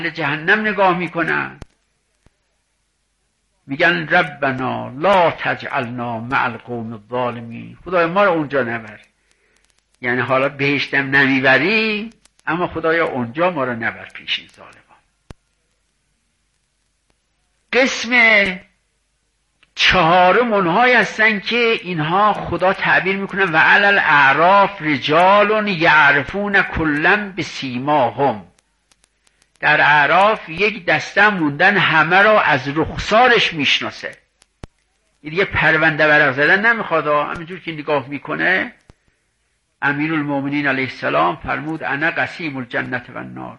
جهنم نگاه میکنن، میگن ربنا لا تجعلنا مع القوم الظالمین، خدای ما رو اونجا نبر. یعنی حالا بهشتم نمیبری، اما خدایا اونجا ما رو نبر پیش این ظالمان. قسم چهارم اونهایی هستن که اینها خدا تعبیر میکنن و علی الاعراف رجال یعرفون کلا بسیماهم. در اعراف یک دسته موندن همه را از رخسارش میشناسه. این دیگه پرونده ورق زدن نمیخواد، همینجور که نگاه میکنه. امیرالمومنین علیه السلام فرمود انا قسیم الجنت و النار،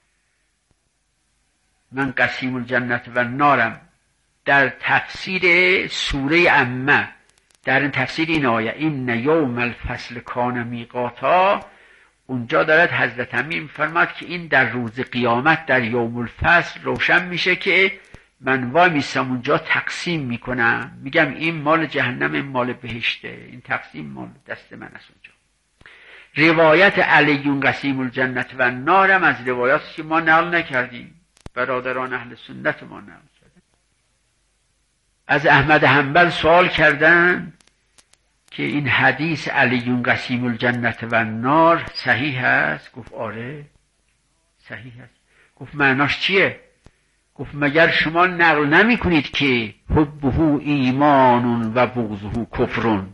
من قسیم الجنت و النارم. در تفسیر سوره عمه، در این تفسیر این آیه این یوم الفصل کان میقاتا، اونجا دارد حضرت امیر فرماد که این در روز قیامت در یوم الفصل روشن میشه که من وای میستم اونجا تقسیم میکنم، میگم این مال جهنم، این مال بهشته، این تقسیم مال دست من است اونجا. روایت علیون قسیم الجنت و النارم از روایاتی که ما نقل نکردیم، برادران اهل سنت ما نقل کردن. از احمد حنبل سوال کردن که این حدیث علیون قسیم الجنت و النار صحیح است؟ گفت آره صحیح است. گفت معناش چیه؟ گفت مگر شما نقل نمی کنید که حبه ایمان و بغضه کفرون؟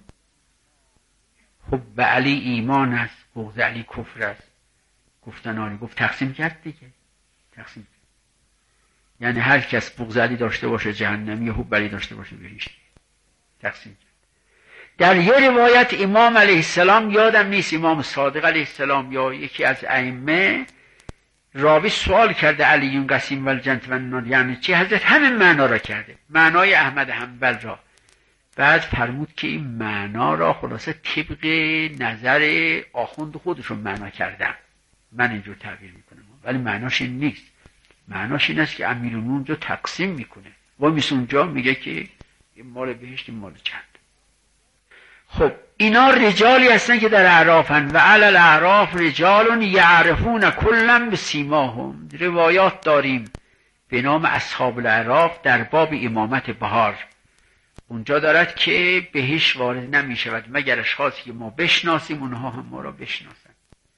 حب علی ایمان است، بغض علی کفر است. گفتن آره. گفت تقسیم کرد دیگه، تقسیم کرد. یعنی هر کس بغض علی داشته باشه جهنمی، یا حب علی داشته باشه بهشتی. تقسیم کرد. در یه روایت امام علیه السلام، یادم نیست امام صادق علیه السلام یا یکی از ائمه، راوی سوال کرده علیون قسیم و الجنت و النار یعنی چی؟ حضرت همین معنا را کرده، معنای احمد حنبل را. بعد فرمود که این معنا را خلاصه طبق نظر آخوند خودشون معنا کردن، من اینجور تعبیر میکنم، ولی معناش این نیست. معناش این است که امیرالمومنین جو تقسیم میکنه و میس اونجا میگه که این مال بهشت، این مال جهنم. خب اینا رجالی هستن که در اعرافن و علی الاعراف رجال یعرفون کلا بسیماهم. روایات داریم به نام اصحاب الاعراف در باب امامت بهار، اونجا دارد که بهش وارد نمی شود مگر اشخاصی که ما بشناسیم، اونها هم ما را بشناسن.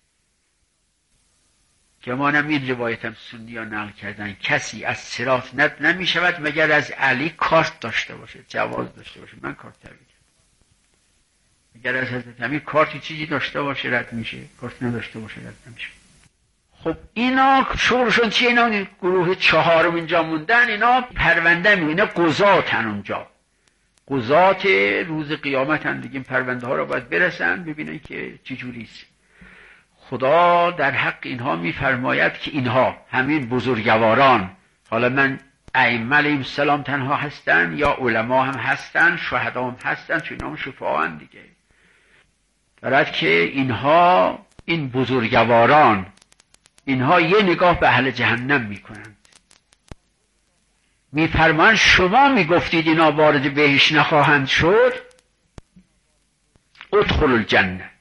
که ما این روایت هم سنی ها نقل کردن کسی از صراط رد نمی شود مگر از علی کارت داشته باشه، جواز داشته باشه. من کارت طبیعی اگر از حضرت امیر کارتی چیزی داشته باشه رد میشه، کارت نداشته باشه رد نمیشه. خب اینا شغلشون چیه؟ اینا گروه چهارم اینجا موندن، اینا پرونده میگن، قضاتن اونجا، قضات روز قیامت هم دیگه. پرونده ها رو باید برسن ببینن که چجوریست. خدا در حق اینها میفرماید که اینها همین بزرگواران، حالا من ائمه علیهم السلام تنها هستن یا علما هم هستن، شهدا هم هستن، چون اینا هم شفاعا دیگه. برای که اینها، این بزرگواران، اینها یه نگاه به اهل جهنم میکنند، میفرمان شما میگفتید اینا وارد بهشت نخواهند شد، ادخلوا الجنه،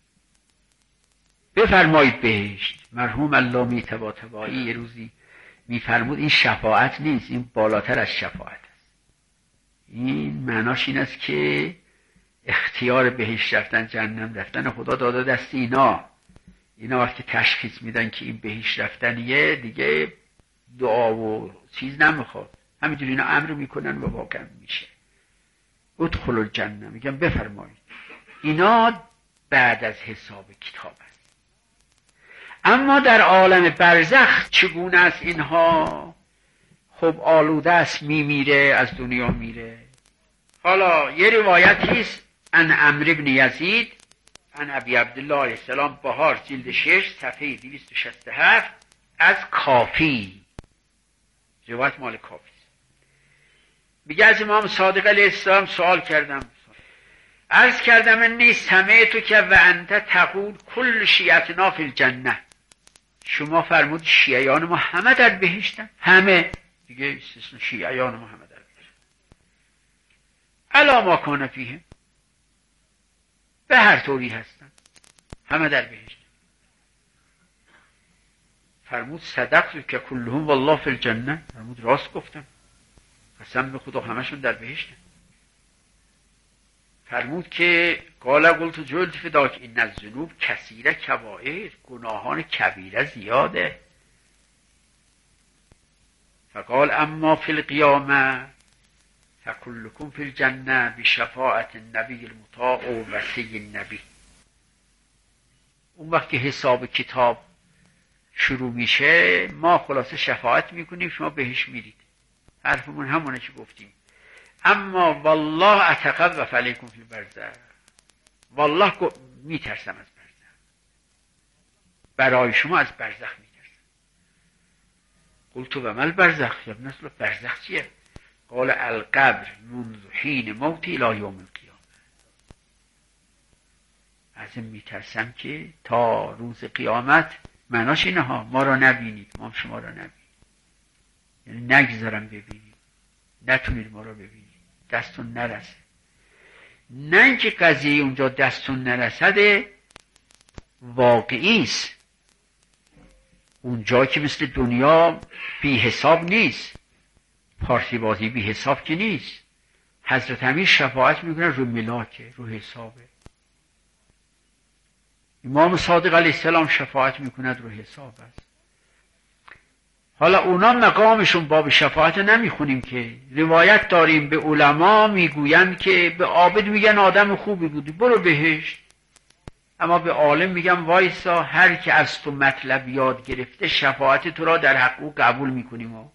بفرمایید بهشت. مرحوم علامه طباطبایی یه روزی میفرمود این شفاعت نیست، این بالاتر از شفاعت است. این معناش این است که اختیار بهشت رفتن جهنم رفتن خدا داده دست اینا. اینا وقتی تشخیص میدن که این بهشت رفتنیه دیگه دعا و چیز نمیخواد، همینجوری اینا امر میکنن و واقعا میشه. ادخلوا الجنه، میگن بفرمایید. اینا بعد از حساب کتاب است. اما در عالم برزخ چگونه است اینها؟ خب آلوده است، میمیره، از دنیا میره. حالا یه روایتی است ان عمرو بن یزید ان ابی عبدالله علیه السلام، بهار جلد 6 صفحه 267 از کافی، روایت مال کافی است. میگه از امام صادق علیه السلام سوال کردم، عرض کردم انی سمعت که و انت تقول کل شیعتنا فی الجنه، شما فرمود شیعیان ما همه در بهشتن، همه دیگه استثنا شیعیان ما همه در بهشتن، الا ما کان فیهم، به هر طوری هستن همه در بهشت. فرمود صدقت که کلهم والله فی الجنه، فرمود راست گفتم، قسم به خدا همشون در بهشتن. فرمود که قال قلت جلد فداک این الذنوب کثیره کبائر، گناهان کبیره زیاده. فقال اما فی القیامه فکلکم فی الجنه بشفاعت النبی المطاع و وصی النبی. اون وقت که حساب کتاب شروع میشه ما خلاصه شفاعت میکنیم شما بهش میرید. حرفمون همونه که گفتیم. اما والله اتقوا فعلیکم فی البرزخ، والله میترسم از برزخ، برای شما از برزخ میترسم. قلت و ما البرزخ یا ابن رسول الله، برزخ چیه؟ قال القبر منذ حین موتی الی یوم القیامه. از این میترسم که تا روز قیامت، معناش اینه ها ما را نبینید، ما شما را نبینید، یعنی نگذارم ببینید، نتونید ما را ببینید، دستون نرسه. نه اینکه قضیه اونجا دستون نرسده، واقعی است. اونجا که مثل دنیا بی حساب نیست، پارتی بازی بی حساب که نیست. حضرت امیر شفاعت میکنه رو ملاکه، رو حسابه. امام صادق علیه السلام شفاعت میکند رو حساب است. حالا اونا مقامشون باب شفاعت نمیخونیم که روایت داریم به علما میگویند که به عابد میگن آدم خوبی بودی برو بهشت، اما به عالم میگم وایسا هر که از تو مطلب یاد گرفته شفاعت تو را در حق او قبول میکنیم. و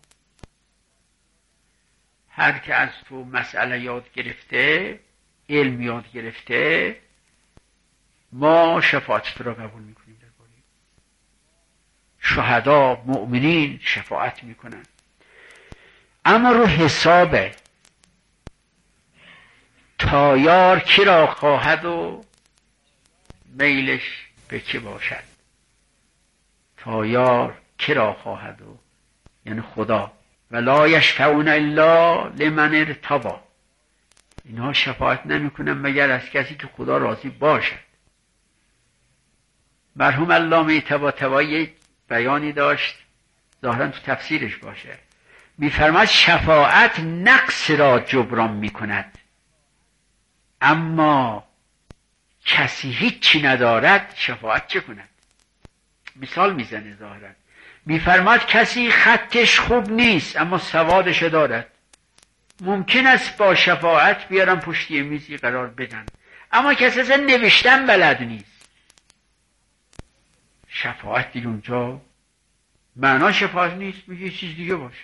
هر که از تو مسئله یاد گرفته، علم یاد گرفته، ما شفاعت تو را قبول میکنیم. شهدا مؤمنین شفاعت میکنن. اما رو حسابه، تا یار کی را خواهد و میلش به کی باشد. تا یار کی را خواهد و یعنی خدا. ولا یشفعون الا لمن ارتضی. اینها شفاعت نمیکنن مگر از کسی که خدا راضی باشد. مرحوم علامه طباطبایی بیانی داشت، ظاهرا تو تفسیرش باشه، میفرماد شفاعت نقص را جبران میکند، اما کسی هیچی ندارد شفاعت چه کند؟ مثال میزنه ظاهرا، میفرماد کسی خطش خوب نیست اما سوادش دارد، ممکن است با شفاعت بیارم پشتی میزی قرار بدن، اما کسی اصلا نوشتن بلد نیست. شفاعت دیگه اونجا معنا شفاعت نیست، میگه چیز دیگه باشه.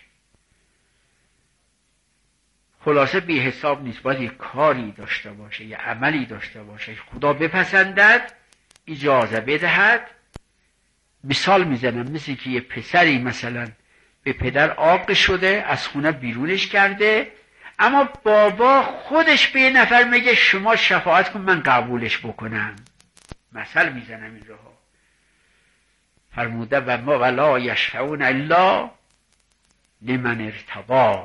خلاصه بی حساب نیست، باید یک کاری داشته باشه، یه عملی داشته باشه، خدا بپسندد، اجازه بدهد. مثال میزنم، مثل که یه پسری مثلا به پدر عاق شده، از خونه بیرونش کرده، اما بابا خودش به یه نفر میگه شما شفاعت کن من قبولش بکنم. مثل میزنم این راه. فرموده و ما ولا یشفعون الا لمن ارتضی.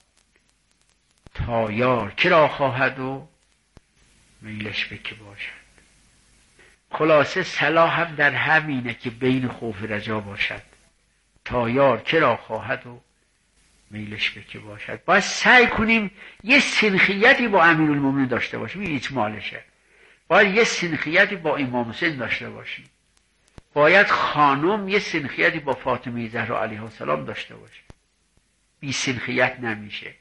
تا یار کی را خواهد و میلش به کی باشد. خلاصه صلاح هم در همینه که بین خوف و رجا باشد. تا یار کی را خواهد و میلش به کی باشد. باید سعی کنیم یه سنخیتی با امیرالمومنین داشته باشیم، این اجمالشه. باید یه سنخیتی با امام حسین داشته باشیم. باید خانم یه سنخیتی با فاطمه زهرا علیها السلام داشته باشه. بی سنخیت نمیشه.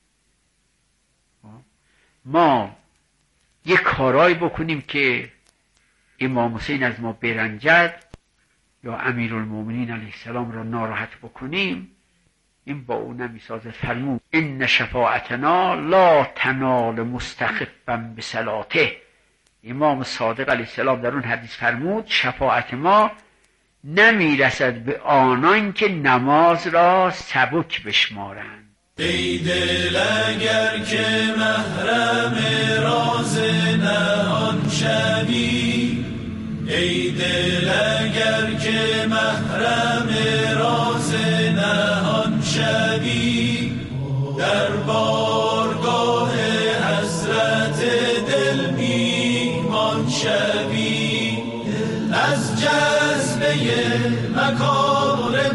ما یه کارایی بکنیم که امام حسین از ما برنجد یا امیرالمومنین علیه السلام را ناراحت بکنیم، این با او نمیسازه. فرمود ان شفاعتنا لا تنال مستخفا بصلاته. امام صادق علیه السلام در اون حدیث فرمود شفاعت ما نمیرسد به آنان که نماز را سبک بشمارند. ای دل اگر که محرم راز نهان شوی، ای دل اگر که محرم راز نهان شوی، در بارگاه حضرت دل میهمان شوی، از جذبه مکاره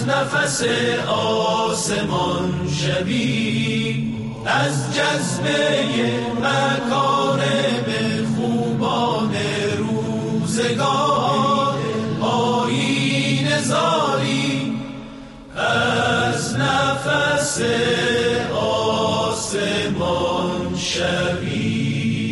از نفس آسمان شوی، از جذبه مکارم خوبان روزگار آیین زاری، از نفس آسمان شوی.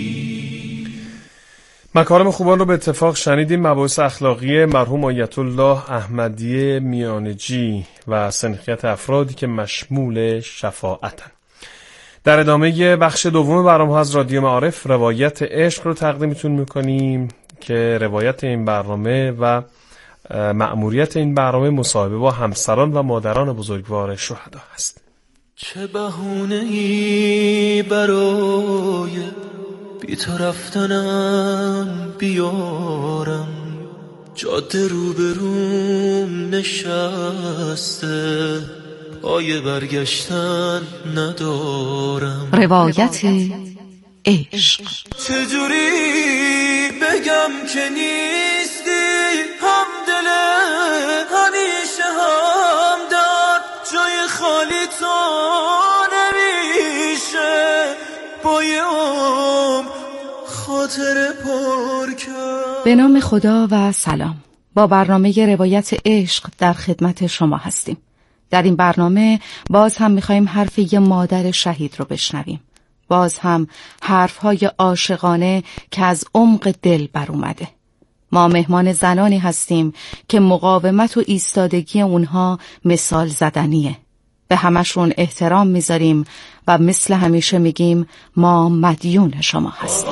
مکارم خوبان رو به اتفاق شنیدیم. مباحث اخلاقی مرحوم آیت الله احمدی میانجی و سنخیت افرادی که مشمول شفاعتن. در ادامه بخش دوم برنامه از رادیو معارف روایت عشق رو تقدیمتون میکنیم که روایت این برنامه و مأموریت این برنامه مصاحبه با همسران و مادران بزرگوار شهدا هست. چه بهونه‌ای برای بی تو رفتنم بیارم، جاده روبروم نشسته، پای برگشتن ندارم. روایت عشق. چجوری بگم که نیستی همدل، همیشه همدرد، جای خالی تو نمیشه بایم خاطر پر کرد. به نام خدا و سلام. با برنامه روایت عشق در خدمت شما هستیم. در این برنامه باز هم میخواییم حرف یه مادر شهید رو بشنویم. باز هم حرفهای عاشقانه که از عمق دل بر اومده. ما مهمان زنانی هستیم که مقاومت و ایستادگی اونها مثال زدنیه. به همشون احترام میذاریم و مثل همیشه میگیم ما مدیون شما هستیم.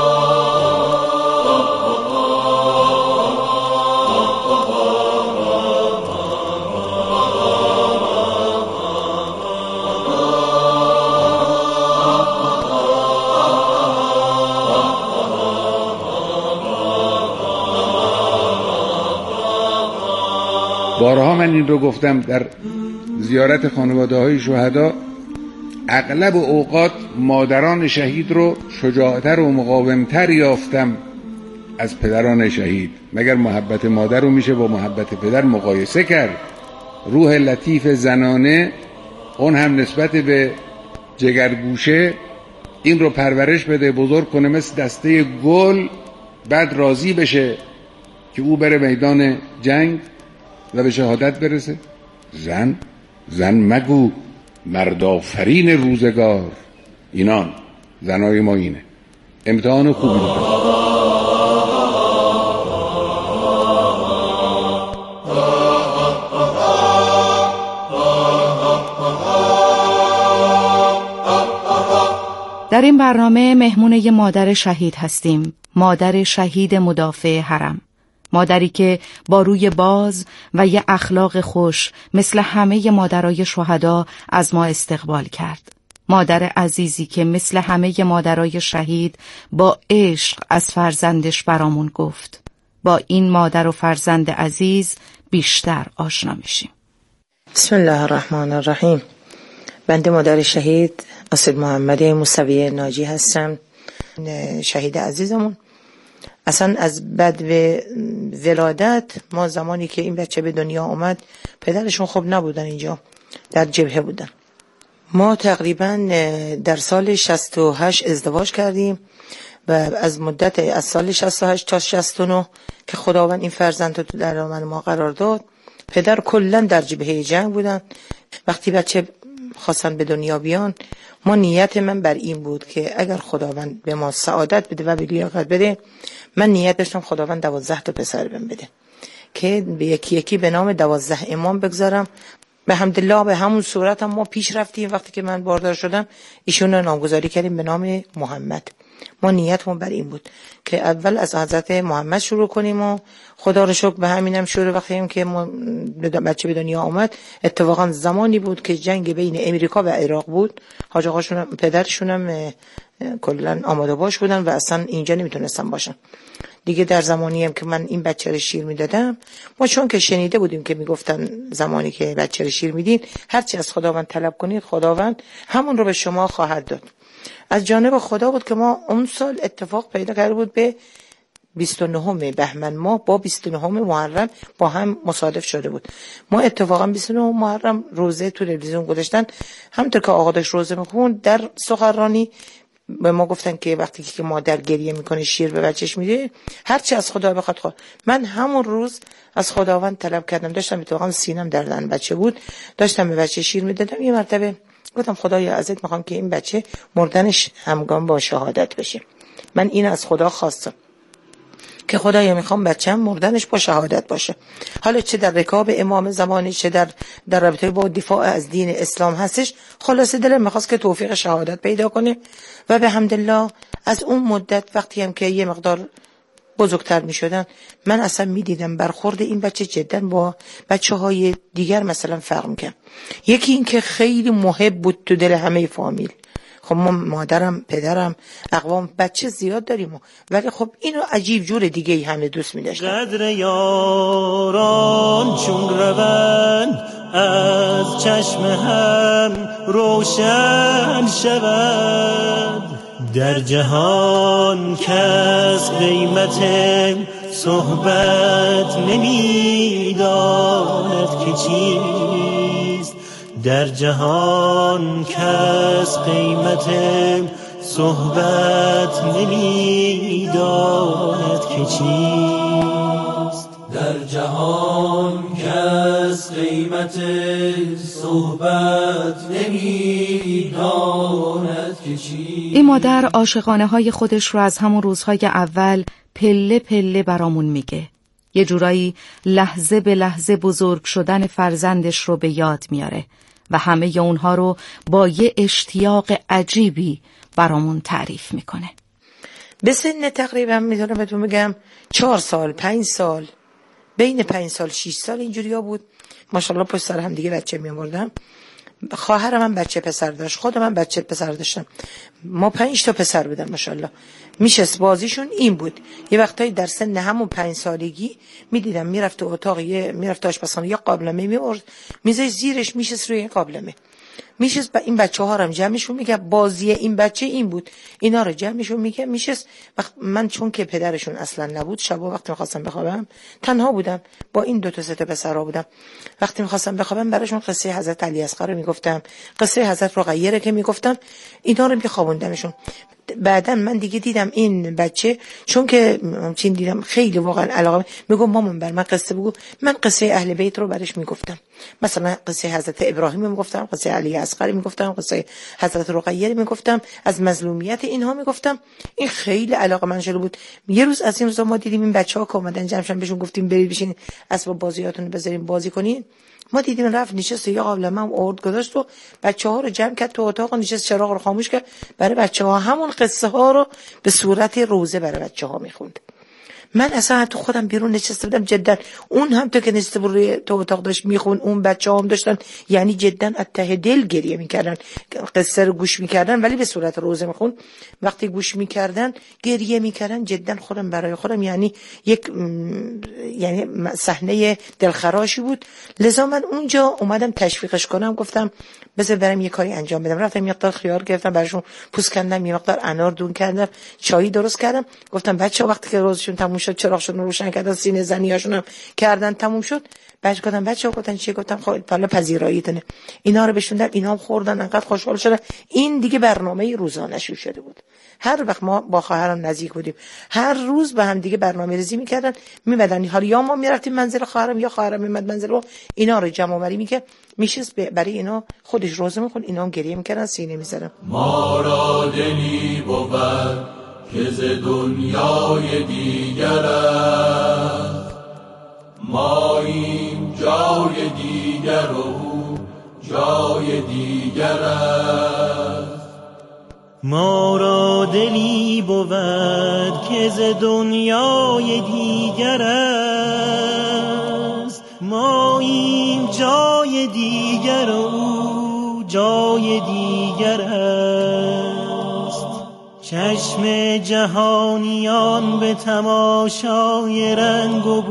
بارها من این رو گفتم در زیارت خانواده‌های شهدا، اغلب اوقات مادران شهید رو شجاعتر و مقاومتر یافتم از پدران شهید. مگر محبت مادر رو میشه با محبت پدر مقایسه کرد؟ روح لطیف زنانه، اون هم نسبت به جگرگوشه، این رو پرورش بده، بزرگ کنه مثل دسته گل، بعد راضی بشه که او بره میدان جنگ و به شهادت برسه. زن مگو، مردآفرین روزگار. اینان زنای ما اینه. امتحان خوبی رو در این برنامه مهمون یه مادر شهید هستیم. مادر شهید مدافع حرم. مادری که با روی باز و یه اخلاق خوش مثل همه مادرای شهدا از ما استقبال کرد. مادر عزیزی که مثل همه مادرای شهید با عشق از فرزندش برامون گفت. با این مادر و فرزند عزیز بیشتر آشنا میشیم. بسم الله الرحمن الرحیم. بنده مادر شهید اسد محمد موسوی ناجی هستم. شهید عزیزمون اصلا از بعد ولادت، ما زمانی که این بچه به دنیا آمد پدرشون خوب نبودن، اینجا در جبهه بودن. ما تقریبا در سال 68 ازدواج کردیم و از مدت از سال 68 تا 69 که خداوند این فرزند رو در دامن ما قرار داد، پدر کلا در جبهه جنگ بودن. وقتی بچه خواستن به دنیا بیان، ما نیت من بر این بود که اگر خداوند به ما سعادت بده و به لیاقت بده، من نیت داشتم خداوند 12 تا پسر بهم بده که به یکی یکی به نام 12 امام بگذارم. به حمدالله به همون صورت هم ما پیش رفتیم. وقتی که من باردار شدم ایشون رو نامگذاری کردیم به نام محمد. ما نیتمون بر این بود که اول از حضرت محمد شروع کنیم و خدا رو شکر به همینم شروع. وقتی هم که بچه به دنیا آمد، اتفاقا زمانی بود که جنگ بین امریکا و عراق بود. حاج آقاشون پدرشون هم کلا آماده باش بودن و اصلا اینجا نمیتونستن باشن دیگه. در زمانی هم که من این بچه رو شیر میدادم، ما چون که شنیده بودیم که میگفتن زمانی که بچه رو شیر میدین هرچی از خداوند طلب کنید خداوند همون رو به شما خواهد داد. از جانب خدا بود که ما اون سال اتفاق پیدا کرده بود به 29 بهمن ماه با 29 محرم با هم مصادف شده بود. ما اتفاقا 29 محرم روزه تو تلویزیون گذاشتن، همونطور که آقا داشت روزه میخوند در سخنرانی به ما گفتن که وقتی که مادر گریه میکنه شیر به بچهش میده، هرچی از خدا بخواد خواهد. من همون روز از خداوند طلب کردم، داشتم اتفاقا سینم در دهن بچه بود، داشتم به بچه شیر میدادم، یه مرتبه گفتم خدایا ازت میخوام که این بچه مردنش همگام با شهادت بشه. من این از خدا خواستم که خدایا میخوام بچه‌م مردنش با شهادت باشه. حالا چه در رکاب امام زمانی، چه در رابطه با دفاع از دین اسلام هستش، خلاصه دلم میخواست که توفیق شهادت پیدا کنه. و به حمدالله از اون مدت وقتی هم که یه مقدار بزرگتر میشدن، من اصلا میدیدم برخورد این بچه جدا با بچه‌های دیگر مثلا فرق میکنه. یکی این که خیلی محب بود تو دل همه فامیل. خب ما مادرم، پدرم، اقوام بچه زیاد داریم، ولی خب اینو عجیب جور دیگه ای همه دوست می‌داشتن. قدر یاران چون روند از چشم هم روشن شود، در جهان کس قیمت صحبت نمی‌داند که چیست، در جهان کس قیمت صحبت نمی‌داند که چیست، در جهان کس قیمت صحبت نمی‌داند که چیست. این مادر عاشقانه های خودش رو از همون روزهای اول پله پله برامون میگه. یه جورایی لحظه به لحظه بزرگ شدن فرزندش رو به یاد میاره و همه اونها رو با یه اشتیاق عجیبی برامون تعریف میکنه. به سن تقریبا میتونم بهتون بگم 4 سال 5 سال، بین 5 سال 6 سال اینجوریا بود. ماشاءالله پشت سر هم دیگه بچه می‌آوردم. خواهرم هم بچه پسر داشت، خودم هم بچه پسر داشتم. ما 5 تا پسر بودن ماشاءالله. میشست بازیشون این بود. یه وقتایی در سن همون 5 سالگی میدیدم میرفت تو اتاق، میرفت آشپزخانه، یه قابلمه میورد، میذاشت زیرش میشست روی قابلمه. میشست این بچه‌ها رو جمعشون میکرد. بازی این بچه این بود، اینا رو جمعشون میکرد. میشست من چون که پدرشون اصلا نبود، شبا وقتی میخواستم بخوابم تنها بودم، با این 2 تا 3 تا پسرا بودم. وقتی میخواستم بخوابم براشون قصه حضرت علی اصغر رو میگفتم، قصه حضرت رقیه رو که میگفتم، اینا رو میخوابوندمشون. بعدن من دیگه دیدم این بچه چون که چین دیدم خیلی واقعا علاقه، میگم مامان بر من قصه بگو. من قصه اهل بیت رو برش میگفتم، مثلا قصه حضرت ابراهیم میگفتم، قصه علی اصغر میگفتم، قصه حضرت رقیه میگفتم، از مظلومیت اینها میگفتم. این خیلی علاقه من شده بود. یه روز از این روزا ما دیدیم این بچه‌ها که اومدن جمعشن، بهشون گفتیم برید بشین اسباب بازیاتون رو بذارین بازی کنین. ما دیدیم رفت نشست یه قابلمه هم آورد گذاشت و بچه‌ها رو جمع کرد تو اتاق، نشست چراغ رو خاموش کرد، برای بچه‌ها همون قصه ها رو به صورت روزه برای بچه‌ها میخوند. من اصلا تو خودم بیرون نشسته بودم جدا، اون هم تو که نشسته بود روی تو اتاق داشت میخون، اون بچه‌ها هم داشتن، یعنی جدا از ته دل گریه میکردن، قصه رو گوش میکردن ولی به صورت روزه میخون. وقتی گوش میکردن گریه میکردن، جدا خودم برای خودم یعنی یعنی صحنه دلخراشی بود. لذا من اونجا اومدم تشویقش کنم، گفتم بذار برم یه کاری انجام بدم. رفتم یه مقدار خیار گرفتم براشون پوست کندم، یه مقدار انار دون کردم، چایی درست کردم. گفتم بچه‌ها وقتی که روزشون تموم شد چراغشون روشن کردن، سینه زنیاشون هم کردن، تموم شد. بعد گفتم بچه‌ها گفتن چی؟ گفتم خب حالا پذیراییتونه. اینا رو بشوندم، اینا هم خوردن، انقدر خوشحال شدن. این دیگه برنامه روزانه‌شون شده بود. هر وقت ما با خواهرم نزدیک بودیم، هر روز با هم دیگه برنامه‌ریزی می‌کردن، می‌مدن حالا یا ما می‌رفتیم منزل خواهرم یا خواهرم می‌مد منزل ما، اینا رو جمع آوری می‌کرد، میشست برای اینا خودش روزه می‌خوند، اینا هم گریه می‌کردن، سینه می‌زدن. ما را دلی بود که ز دنیای دیگر است، ماییم جای دیگر و او جای دیگر است. ما را دلی بود که ز دنیای دیگر است، ماییم جای دیگر و او جای دیگر است. چشم جهانیان به تماشای رنگ و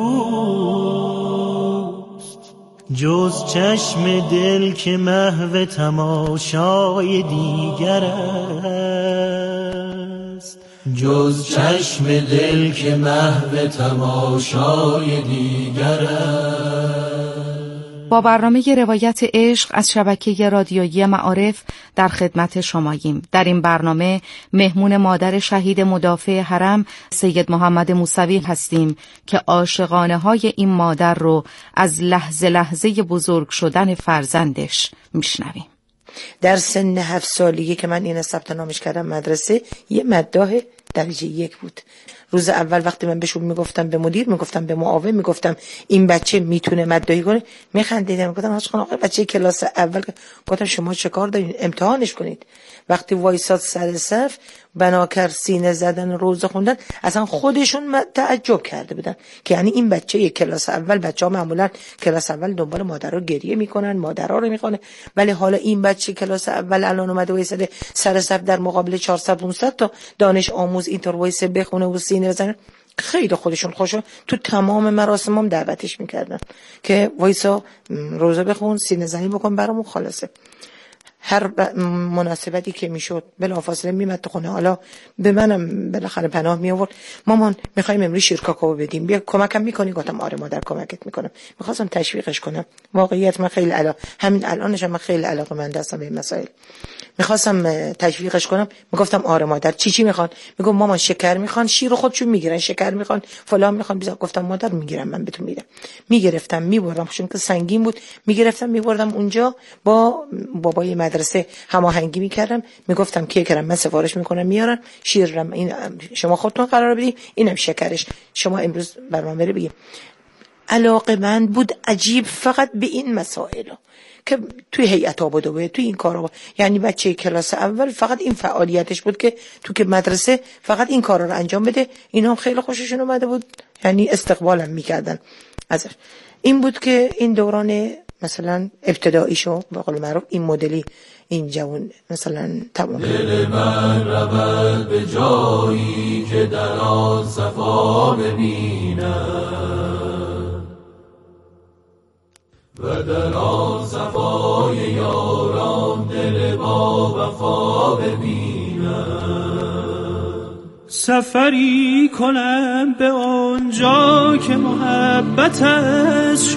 بوست، جز چشم دل که محو تماشای دیگر است. جز چشم دل که محو تماشای دیگر است. با برنامه روایت عشق از شبکه رادیویی معارف در خدمت شماییم. در این برنامه مهمون مادر شهید مدافع حرم سید محمد موسوی هستیم که عاشقانه های این مادر رو از لحظه لحظه بزرگ شدن فرزندش میشنویم. در سن 7 سالگی که من این ثبت نامش کردم مدرسه، یه مداح درجه 1 بود. روز اول وقتی من بهشون میگفتم، به مدیر میگفتم، به معاون میگفتم این بچه میتونه مداحی کنه، میخندیدم. گفتم آقا بچه کلاس اول، گفتم شما چه کار دارین؟ امتحانش کنید. وقتی وایساد سر صف بناکر سینه زدن روزه خوندن، اصلا خودشون تعجب کرده بودن که یعنی این بچه کلاس اول، بچه‌ها معمولا کلاس اول دنبال مادرها گریه میکنن، مادرها رو میخوانه، ولی حالا این بچه کلاس اول الان اومده وایساده سر صف در مقابل 400 500 تا دانش آموز اینطور وایسه بخونه و سینه بزنه. خیلی خودشون خوشو تو تمام مراسمام دعوتش میکردن که وایسا روزه بخون، سینه زنی بکن، برامون خلاصه. هر مناسبتی که میشد بلافاصله میمد تو خونه. حالا به منم بالاخره پناه می آورد، مامان میخوایم امروز شیرکاکائو بدیم، بیا کمکم میکنی؟ گفتم آره مادر کمکت میکنم. میخواستم تشویقش کنم. واقعیت من خیلی همین الانش من خیلی علاقه‌مند هستم به این مسائل. میخواستم تشویقش کنم، میگفتم آره مادر چی میخوان؟ میگم مامان شکر میخوان، شیر خودشون میگیرن، شکر میخوان، فلان میخوان. گفتم مادر میگیرم، من بهتون میدم. میگرفتم میبردم، چون که سنگین بود، میگرفتم میبردم اونجا، با بابای مدرسه هماهنگی میکردم، میگفتم کیکرم من سفارش میکنم میارن، شیرم این شما خودتون قرار بدید، اینم شکرش شما امروز برنامه رو بگیم. علاقه‌مند بود عجیب فقط به این مسائل که توی هیئت آبادی، توی این کارا، یعنی بچه کلاس اول فقط این فعالیتش بود که تو که مدرسه فقط این کارا رو انجام بده. اینا هم خیلی خوششون اومده بود، یعنی استقبالم میکردن ازش. این بود که این دوران مثلا ابتداییشو به قول معروف این مدلی این جوان مثلا تمام. دل من رود به جایی که در آن صفا ببینم و در آن صفای یاران دل با وفا ببینم. سفری کنم به آنجا که محبت از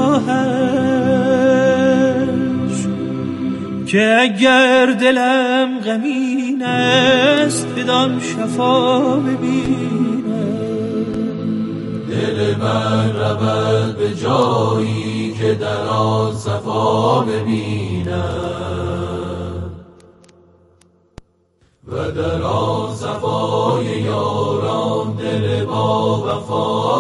شاهش، که اگر دلم غمین است بدان شفا ببینم. دل من رود به جایی که در آن صفا ببینم و در آن صفای یاران دل با وفا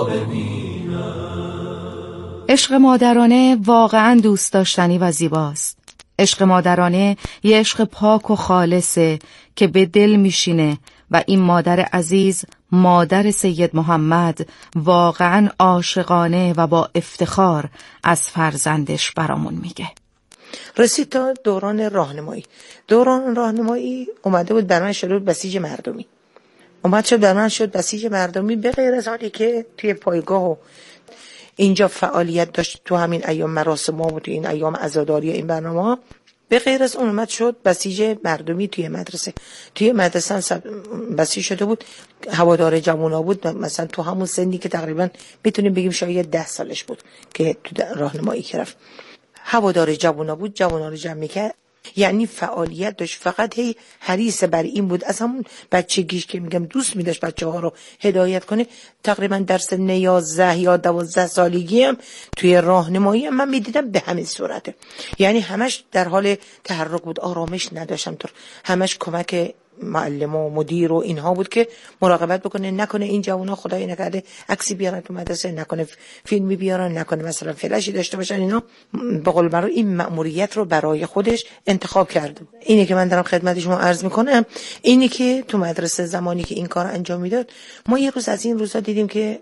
ببینم. عشق مادرانه واقعا دوست داشتنی و زیباست. عشق مادرانه یه عشق پاک و خالصه که به دل میشینه و این مادر عزیز، مادر سید محمد، واقعا عاشقانه و با افتخار از فرزندش برامون میگه. رسید تا دوران راهنمایی. دوران راهنمایی اومده بود برنامه شروع بسیج مردمی. برنامه شد بسیج مردمی، به غیر از حالی که توی پایگاه و اینجا فعالیت داشت تو همین ایام مراسم ها و تو این ایام عزاداری این برنامه ها، به غیر از اون اومد شد بسیج مردمی توی مدرسه. توی مدرسه بسیج شده بود، هوادار جوونا بود، مثلا تو همون سنی که تقریبا میتونیم بگیم شاید 10 سالش بود که تو راهنمایی رفت. هوادار جوونا بود، جوونا رو جمع میکرد، یعنی فعالیت داشت. فقط هی حریص بر این بود، از همون بچگیش که میگم دوست می‌داشت بچه‌ها رو هدایت کنه. تقریبا در سن 11 یا 12 سالگی هم توی راهنمایی هم من می‌دیدم به همین صورته، یعنی همش در حال تحرک بود، آرامش نداشتم، تو همش کمک معلم و مدیر و اینها بود که مراقبت بکنه، نکنه این جوونا خدای نکرده عکسی بیارن تو مدرسه، نکنه فیلمی بیارن، نکنه مثلا فلشی داشته باشن. اینا به قول معروف این مأموریت رو برای خودش انتخاب کرده. اینه که من دارم خدمت شما عرض میکنم، اینی که تو مدرسه زمانی که این کار انجام میداد، ما یه روز از این روزا دیدیم که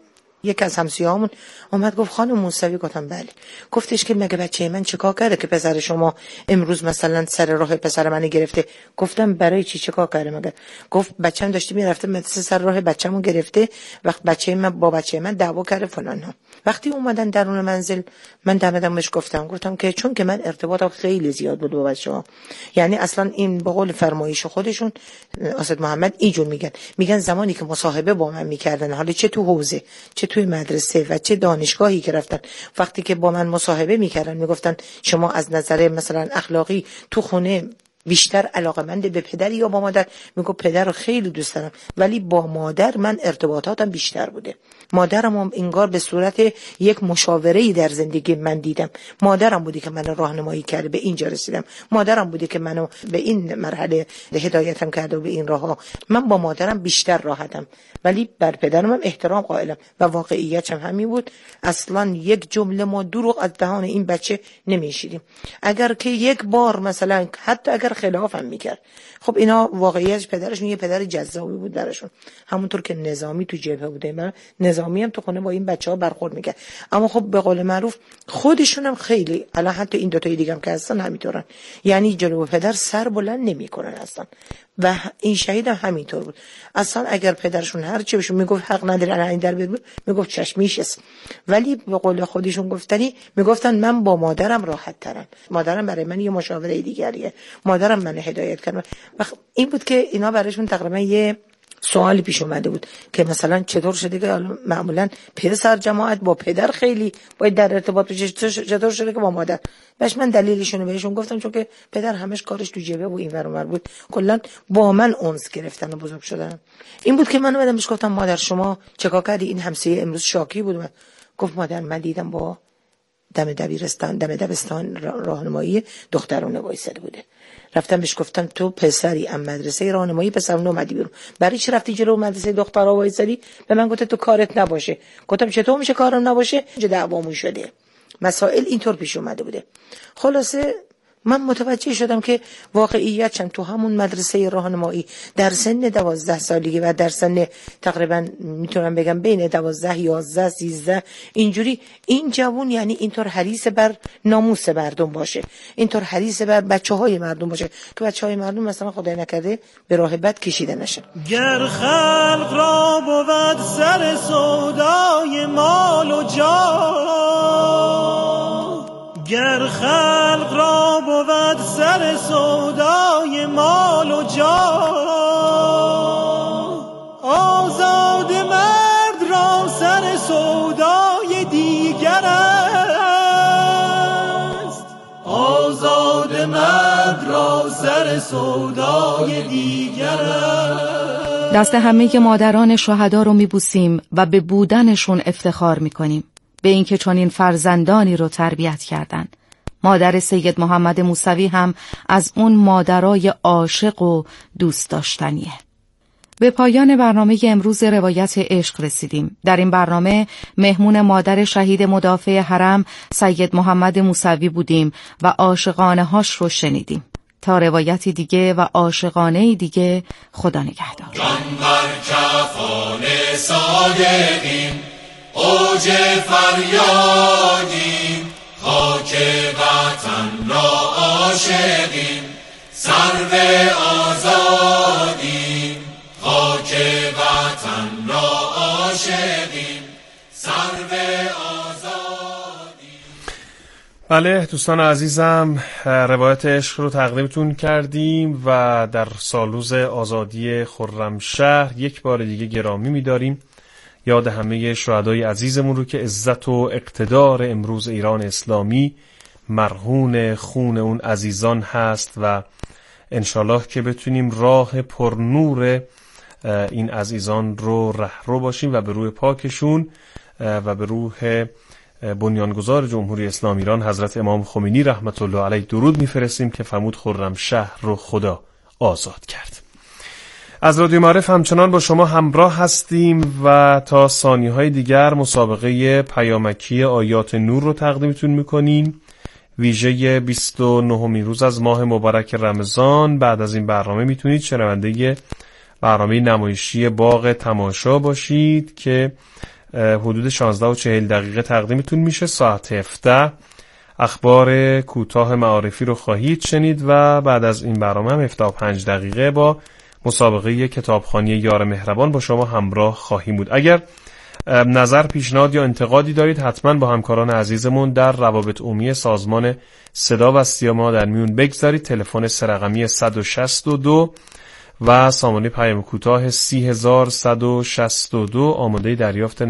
یکی از همسایه‌هامون اومد گفت خانم موسوی. گفتم بله. گفتش که مگه بچه من چیکار کرده که پسر شما امروز مثلا سر راه پسر من گرفته؟ گفتم برای چی چیکار کرده مگه؟ گفت بچه‌م داشته میرفته مدرسه، سر راه بچه‌مو گرفته، وقت بچه من با بچه من دعوا کرده فلان ها. وقتی اومدن درون منزل من دمدم بهش گفتم که چون که من ارتباطم خیلی زیاد بود با بچه‌ها، یعنی اصلا این به قول فرمایش خودشون اسد محمد اینجور میگن زمانی که مصاحبه با من میکردن، حالا چه تو حوزه چه توی مدرسه و چه دانشگاهی که رفتن، وقتی که با من مصاحبه میکردن میگفتن شما از نظر مثلا اخلاقی تو خونه بیشتر علاقمند به پدری یا با مادر؟ میگم پدر رو خیلی دوست دارم ولی با مادر من ارتباطاتم بیشتر بوده. مادرم هم انگار به صورت یک مشاوره‌ای در زندگی من دیدم. مادرم بودی که منو راهنمایی کرده به اینجا رسیدم. مادرم بودی که منو به این مرحله هدایتم کرده و به این راهها. من با مادرم بیشتر راحتم ولی بر پدرم هم احترام قائلم و واقعیتش هم همین بود. اصلا یک جمله ما دروغ از دهان این بچه نمیشیدیم. اگر که یک بار مثلا حتی اگر خلافم میکرد، خب اینا واقعیتش پدرشون یه پدر جذابی بود براشون، همونطور که نظامی تو جبهه بوده، من نظامی هم تو خونه با این بچه‌ها برخورد میکرد. اما خب به قول معروف خودشون هم خیلی، الان حتی این دو تای دیگه هم که هستن همینطورن، یعنی جلو پدر سر بلند نمیکنن اصلا. و این شهید هم همینطور بود. اصلا اگر پدرشون هر چی بهشون میگفت حق نداره الان این در بیاد، میگفت چشمیش است، ولی به قول خودشون گفتنی میگفتن من با مادرم راحت ترم. مادرم برای من یه مشاوره دیگریه، مادرم من هدایت کرد. و این بود که اینا برایشون تقریبا یه سوالی پیش اومده بود که مثلا چطور شده که معمولا پسر جماعت با پدر خیلی باید در ارتباط بشه، چطور شده که با مادر؟ باش من دلیلشونو بهشون گفتم چون که پدر همش کارش تو جبهه و این ور اون ور بود، کلا با من انس گرفتن و بزرگ شدن. این بود که من اومدم بهش گفتم مادر شما چیکار کردی؟ این همسایه امروز شاکی بود. گفت مادر من دیدم با دم دبستان راهنمایی دخترونه وایساده بوده. رفتم بهش گفتم تو پسری ام مدرسه راهنمایی پسرونه اومدی بیرون، برای چی رفتی جلو مدرسه دخترها وایسادی؟ به من گفت تو کارت نباشه. گفتم چطور میشه کارم نباشه؟ دعوامون شده. مسائل اینطور پیش اومده بوده. خلاصه من متوجه شدم که واقعیتش تو همون مدرسه راهنمایی در سن 12 سالگی و در سن تقریبا میتونم بگم بین 12 11 13 اینجوری، این جوون یعنی اینطور حریص بر ناموس مردم باشه، اینطور حریص بر بچه‌های مردم باشه که بچه‌های مردم مثلا خدای نکرده به راه بد کشیده نشن. گر خلق را بود سر سودای مال و جاه، گر خلق را بود سر سودای مال و جاه، آزاد مرد را سر سودای دیگر است، آزاد مرد را سر سودای دیگر است. دست همه مادران شهدا رو میبوسیم و به بودنشون افتخار میکنیم، به اینکه چنین فرزندانی رو تربیت کردن. مادر سید محمد موسوی هم از اون مادرای عاشق و دوست داشتنیه. به پایان برنامه امروز روایت عشق رسیدیم. در این برنامه مهمون مادر شهید مدافع حرم سید محمد موسوی بودیم و عاشقانه هاش رو شنیدیم. تا روایتی دیگه و عاشقانه دیگه، خدا نگهدار. جان بر کفان صادقین اوج فریادیم، خاک وطن را عاشقیم، سرو آزادیم، خاک وطن را عاشقیم، سرو آزادیم. بله دوستان عزیزم، روایت عشق رو تقدیمتون کردیم و در سالروز آزادی خرمشهر یک بار دیگه گرامی می‌داریم یاد همه شهدای عزیزمون رو که عزت و اقتدار امروز ایران اسلامی مرهون خون اون عزیزان هست و انشالله که بتونیم راه پرنور این عزیزان رو رهرو باشیم و به روح پاکشون و به روح بنیانگذار جمهوری اسلامی ایران حضرت امام خمینی رحمت الله علیه درود میفرستیم که فرمود خرمشهر رو خدا آزاد کرد. از رادیو معارف همچنان با شما همراه هستیم و تا ثانیه‌های دیگر مسابقه پیامکی آیات نور رو تقدیمتون میکنیم. ویژه 29 روز از ماه مبارک رمضان. بعد از این برنامه میتونید شنونده برنامه نمایشی باغ تماشا باشید که حدود 16:40 تقدیمتون میشه. ساعت 17 اخبار کوتاه معارفی رو خواهید شنید و بعد از این برنامه هم 17:05 با مسابقه کتابخوانی یار مهربان با شما همراه خواهیم بود. اگر نظر، پیشنهاد یا انتقادی دارید حتما با همکاران عزیزمون در روابط عمومی سازمان صدا و سیما در میون بگذارید. تلفن 3 رقمی 162 و سامانه پیام کوتاه 30162 آماده دریافت